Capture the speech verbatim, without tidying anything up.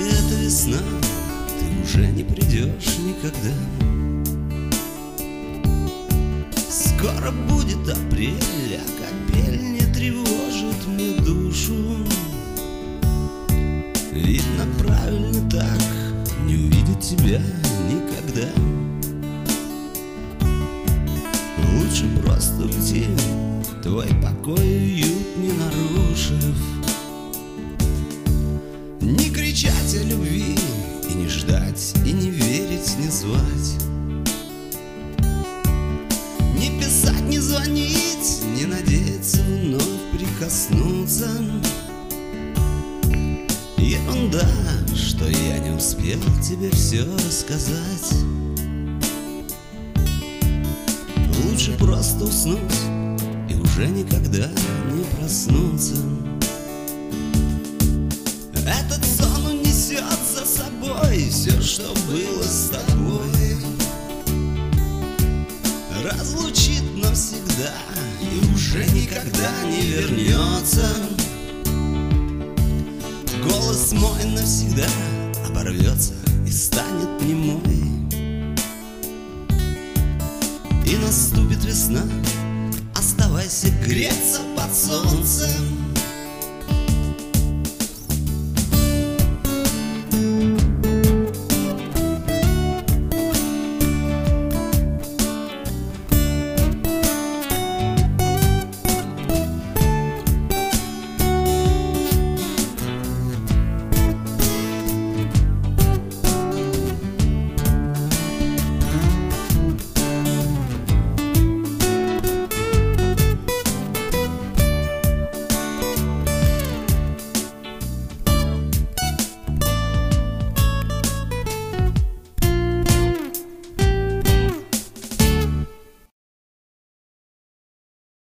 эта весна, ты уже не придешь никогда. Скоро будет апрель, а капель не тревожит мне душу. Видно, правильно так, не увидеть тебя никогда. Лучше просто уйти, твой покой и уют не нарушив. Не кричать о любви, и не ждать, и не верить, не звать. Не писать, не звонить, не надеяться вновь прикоснуться. Ерунда, что я не успел тебе все рассказать. Лучше просто уснуть и уже никогда не проснуться. Этот сон унесет за собой все, что было с тобой, разлучит навсегда и уже никогда не вернется. Голос мой навсегда оборвется и станет немой. И наступит весна, оставайся греться под солнцем.